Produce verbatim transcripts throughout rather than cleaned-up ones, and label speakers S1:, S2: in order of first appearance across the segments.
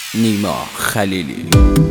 S1: نیما خلیلی.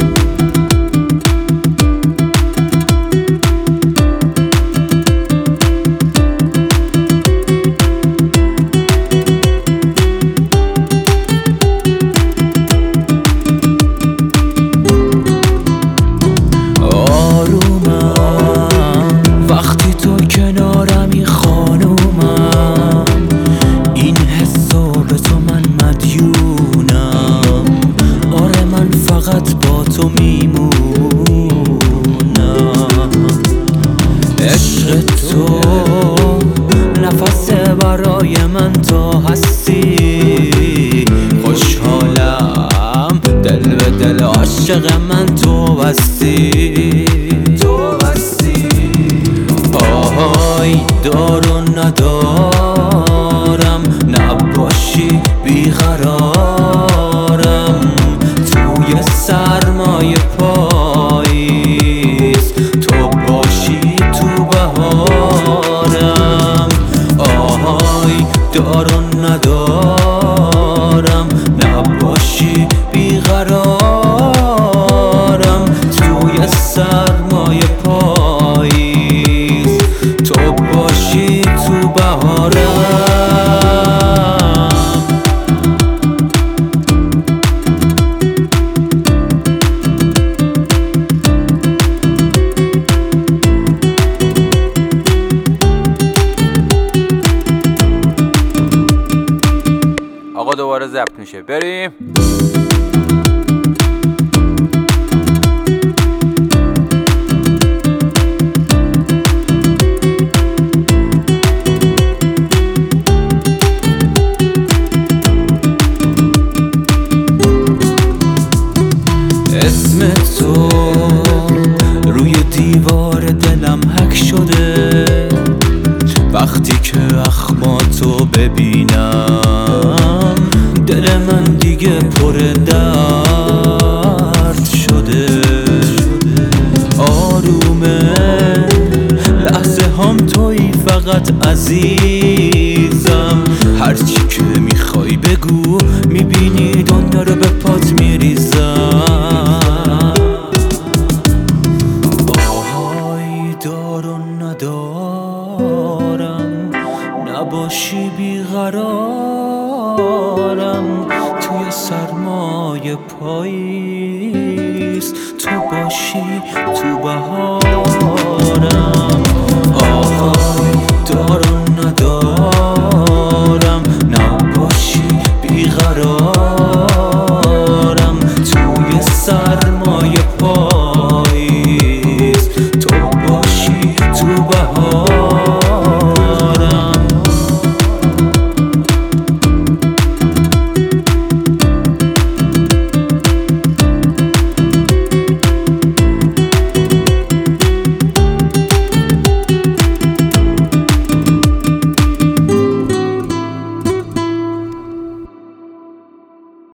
S2: آرومم وقتی تو کنارمی خانومم، این حسو به تو من مدیونم. آره من فقط با تو میمونم. عشق تو نفس برای من تو هستی. خوشحالم دل به دل عاشق من تو بستی. آهای دارو ندارم، نباشی بیقرارم. توی سرمای پاییز تو باشی تو بهارم. آهای دارو ندارم، نباشی بیقرارم. توی سرمای پاییز تو باشی تو بهارم.
S1: آقا دوباره ضبط میشه، بریم.
S2: اسم تو روی دیوار دلم حک شده. وقتی که اخماتو ببینم دل من دیگه پر درد شده. آرومه لحظه هم توی فقط عزیزم. هرچی که میخوای بگو، میبینی دنیا رو به پات میریزم. آهای دارو ندارم، نباشی بیقرارم. توی سرمای پاییز تو باشی تو بهارم. آهای دارو ندارم، نباشی بیقرارم. توی سرمای پاییز تو باشی تو بهارم.